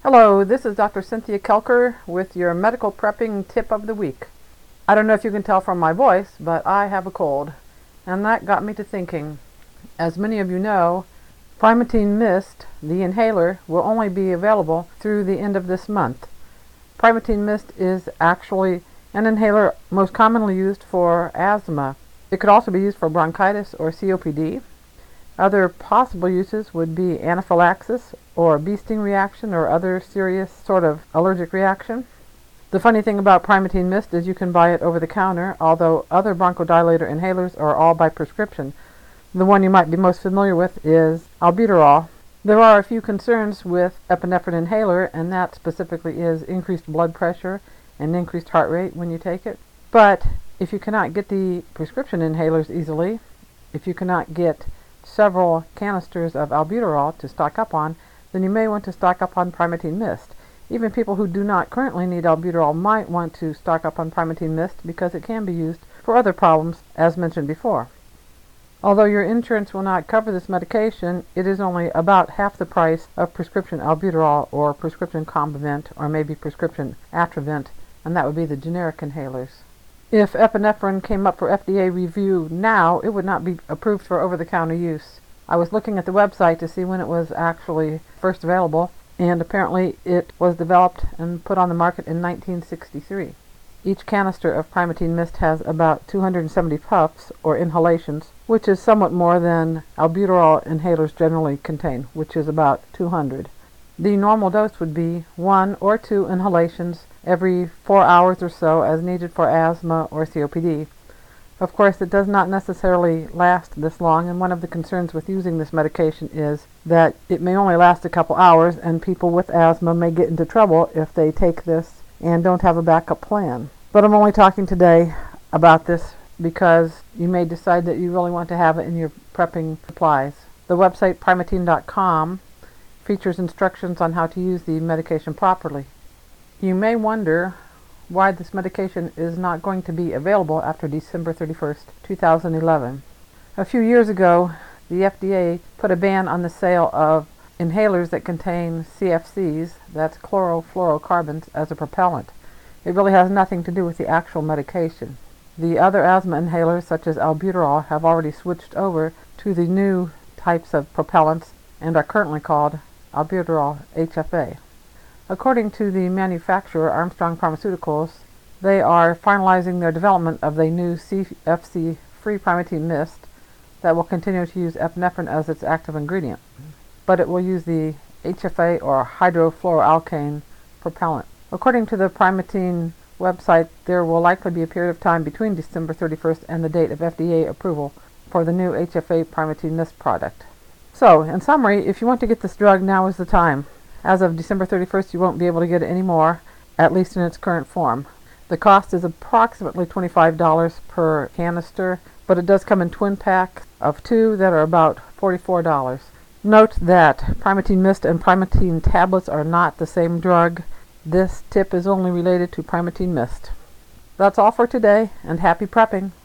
Hello, this is Dr. Cynthia Kelker with your medical prepping tip of the week. I don't know if you can tell from my voice, but I have a cold, and that got me to thinking. As many of you know, Primatene Mist, the inhaler, will only be available through the end of this month. Primatene Mist is actually an inhaler most commonly used for asthma. It could also be used for bronchitis or COPD. Other possible uses would be anaphylaxis or bee sting reaction or other serious sort of allergic reaction. The funny thing about Primatene Mist is you can buy it over the counter, although other bronchodilator inhalers are all by prescription. The one you might be most familiar with is albuterol. There are a few concerns with epinephrine inhaler, and that specifically is increased blood pressure and increased heart rate when you take it. But if you cannot get the prescription inhalers easily, if you cannot get several canisters of albuterol to stock up on, then you may want to stock up on Primatene Mist. Even people who do not currently need albuterol might want to stock up on Primatene Mist because it can be used for other problems, as mentioned before. Although your insurance will not cover this medication, it is only about half the price of prescription albuterol or prescription Combivent or maybe prescription Atrovent, and that would be the generic inhalers. If epinephrine came up for FDA review now, it would not be approved for over-the-counter use. I was looking at the website to see when it was actually first available, and apparently it was developed and put on the market in 1963. Each canister of Primatene Mist has about 270 puffs, or inhalations, which is somewhat more than albuterol inhalers generally contain, which is about 200. The normal dose would be 1 or 2 inhalations every 4 hours or so as needed for asthma or COPD. Of course, it does not necessarily last this long, and one of the concerns with using this medication is that it may only last a couple hours, and people with asthma may get into trouble if they take this and don't have a backup plan. But I'm only talking today about this because you may decide that you really want to have it in your prepping supplies. The website Primatene.com features instructions on how to use the medication properly. You may wonder why this medication is not going to be available after December 31st, 2011. A few years ago, the FDA put a ban on the sale of inhalers that contain CFCs, that's chlorofluorocarbons, as a propellant. It really has nothing to do with the actual medication. The other asthma inhalers, such as albuterol, have already switched over to the new types of propellants and are currently called albuterol HFA. According to the manufacturer, Armstrong Pharmaceuticals, they are finalizing their development of the new CFC-free Primatene Mist that will continue to use epinephrine as its active ingredient, but it will use the HFA or hydrofluoroalkane propellant. According to the Primatene website, there will likely be a period of time between December 31st and the date of FDA approval for the new HFA Primatene Mist product. So, in summary, if you want to get this drug, now is the time. As of December 31st, you won't be able to get it anymore, at least in its current form. The cost is approximately $25 per canister, but it does come in twin packs of 2 that are about $44. Note that Primatene Mist and Primatene tablets are not the same drug. This tip is only related to Primatene Mist. That's all for today, and happy prepping!